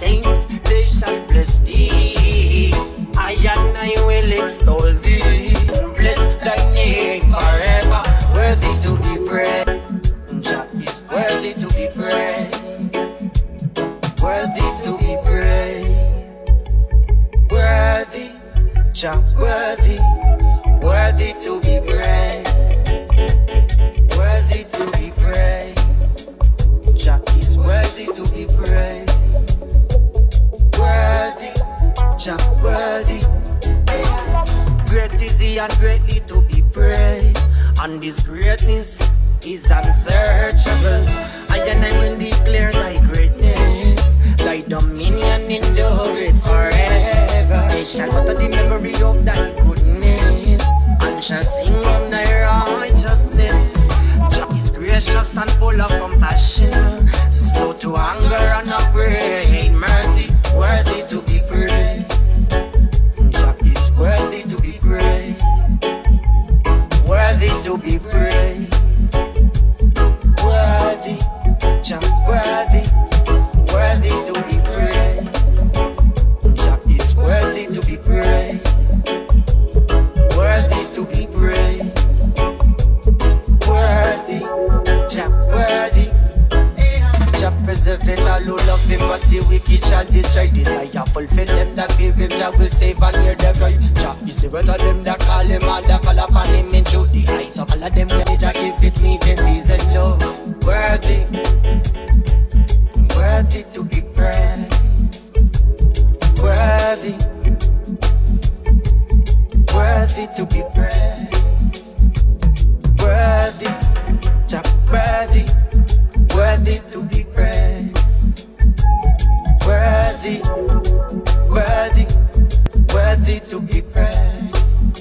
saints, they shall bless thee. I and I will extol thee. Bless thy name forever. Worthy to be praised. Jah is worthy to be praised. Worthy to be praised. Worthy, Jah worthy. Worthy to be praised. Worthy to be praised. Jah is worthy to be praised. Worthy, Jah worthy. Great is he and greatly to be praised. And his greatness is unsearchable. I and I will declare thy greatness. Thy dominion endure it forever. They shall utter the memory of thy goodness, and shall sing of thy righteousness. Jah is gracious and full of compassion, slow to anger and of great mercy. Worthy to be praised. Jah is worthy to be praised. Worthy to be praised. Worthy, Jah worthy. Worthy to be praised. Jah is worthy to be praised. Worthy to be praised. Worthy, Jah worthy. Jah preserve all who love him, but the wicked shall destroy. Desire fulfill them that fear him. Jah will save and hear their cry. Jah is the word of them that call him, all that call upon him in truth. The eyes of all of them where Jah give it meeting season love. Worthy, worthy to be praised. Worthy, worthy to be praised. Worthy, Jah worthy. Worthy to be praised. Worthy, worthy, worthy to be praised.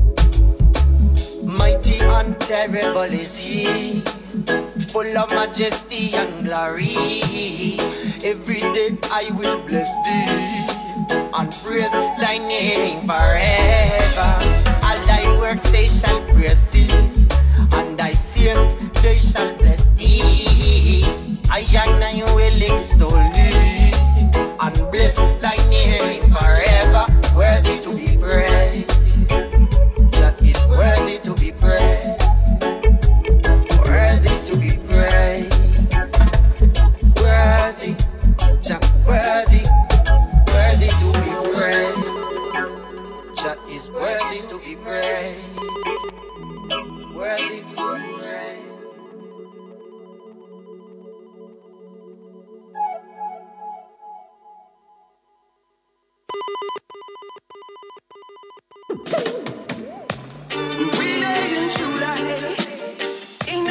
Mighty and terrible is he, full of majesty and glory. Every day I will bless thee and praise thy name forever. All thy works they shall praise thee, and thy saints they shall bless thee. I and I will extol thee and bless thy name forever. Worthy to be praised. Jah is worthy to be praised. Worthy to be praised. Worthy, Jah worthy. Worthy to be praised. Jah is worthy to be praised. Worthy to be praised. We lay in July, in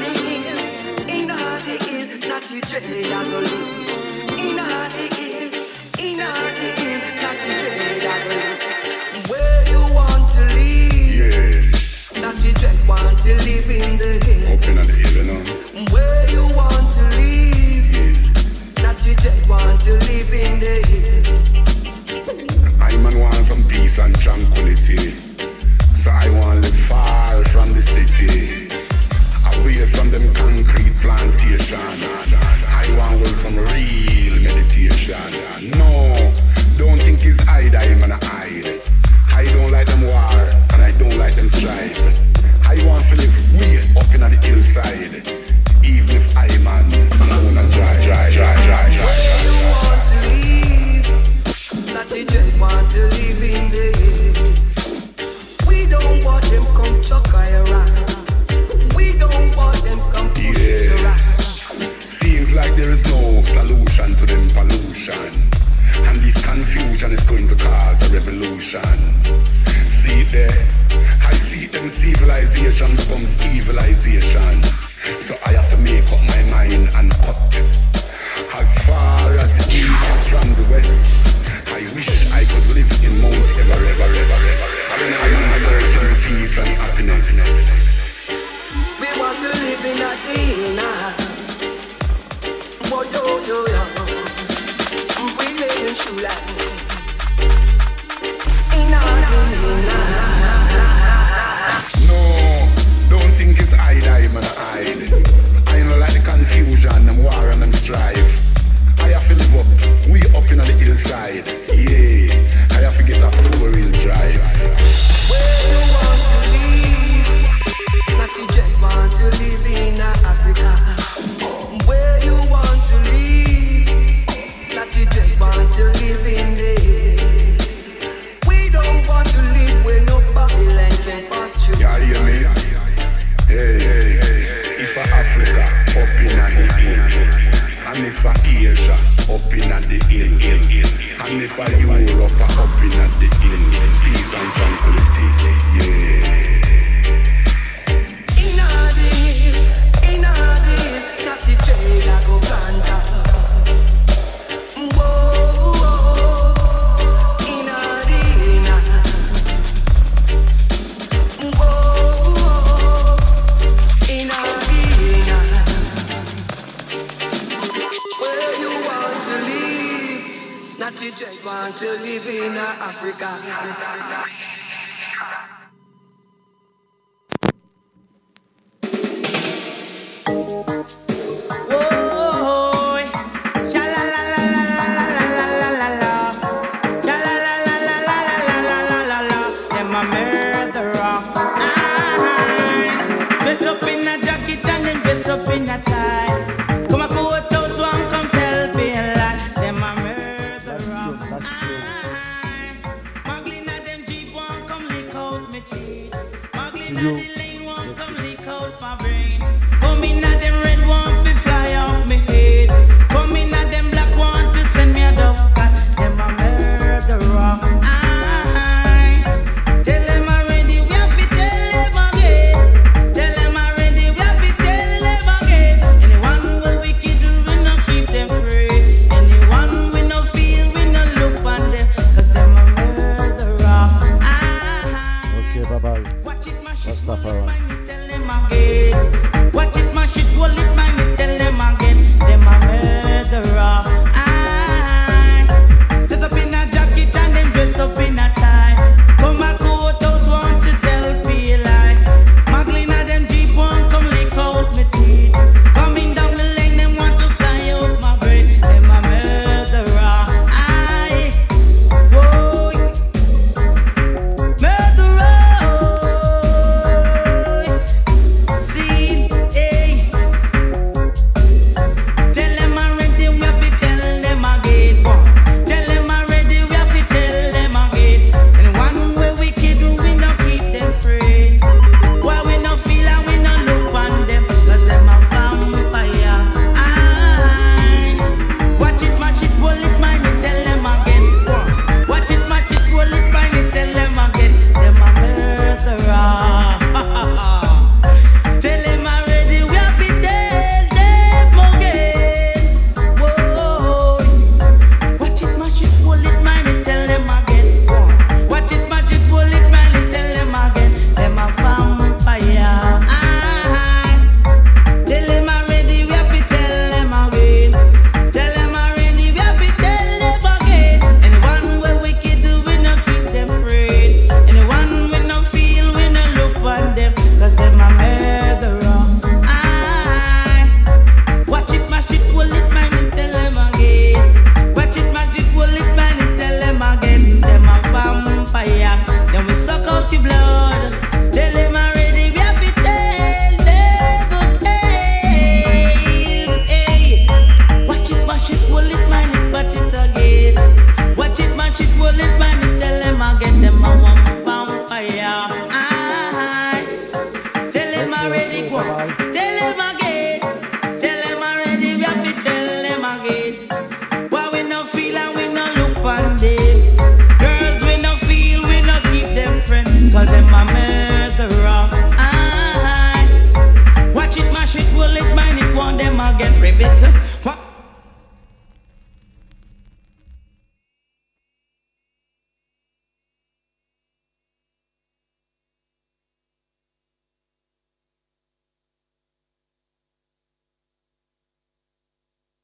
the hill, not to dread I go live. In the hill, not to dread I go live. Where you want to live? Yeah. Not to dread want to live in the hill. Up in the hill, you know. Where you want to live? Yeah. Not to dread want to live in the hill. I man want some peace and tranquility, so I want to live far from the city, away from them concrete plantation. I want with some real meditation. No, don't think it's hide, I'm gonna hide. I don't like them war, and I don't like them strife. I want to live way up in the hillside, even if I man gonna dry. Where you want to live? Not the dread want to live in the hill. We don't want them come chuck around. We don't want them come push around. Seems like there is no solution to them pollution, and this confusion is going to cause a revolution. See there, I see them civilization becomes evilization. So I have to make up my mind and cut. As far as the east is from the west, I wish I could live in Mount Everest. I'm searching for peace and happiness. We want to live in a hill now. Boy, yo. We lay in shoe line. In a hill now. No, don't think it's hide, I'm gonna hide. I know like the confusion, them war and them strife. I have to live up We up in the hillside, yeah. I have to get a 4-wheel drive. Where you want to live? Not you just want to live in Africa. Where you want to live? Not you just want to live in there. We don't want to live where no Babylon can pass through. Yeah, hear me? Hey. If Africa up in the hill, and if Asia up in the hill, and if Europe up in the hill, peace and tranquility, yeah. In a deal, not the trade I go plant. Whoa, in a deal, whoa, in a deal. Where you want to live? Not you just want to live in Africa. See you.